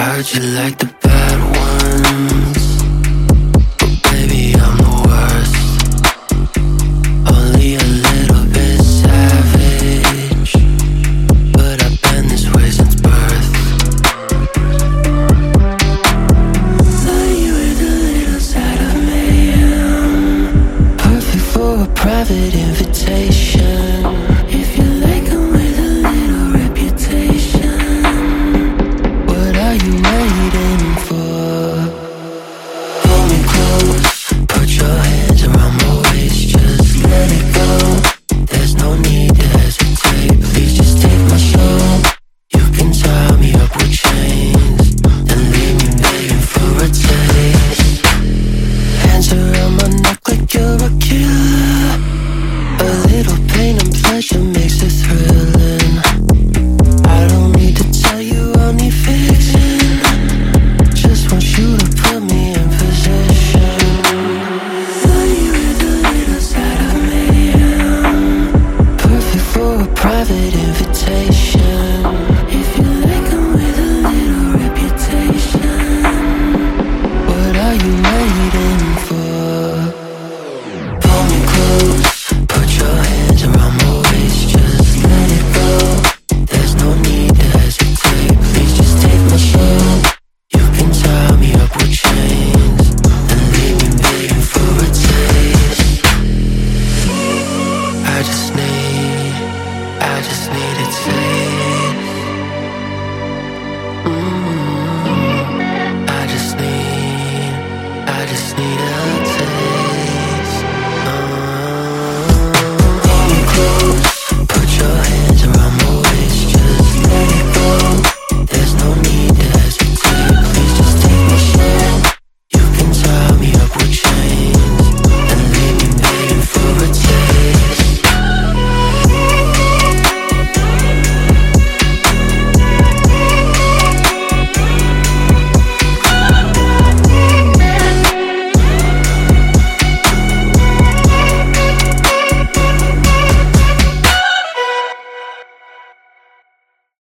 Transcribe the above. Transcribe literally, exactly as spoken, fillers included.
heard you like the bad ones, but baby I'm the worst. Only a little bit savage, but I've been this way since birth. Love you with a little side of mayhem, perfect for a private invitation.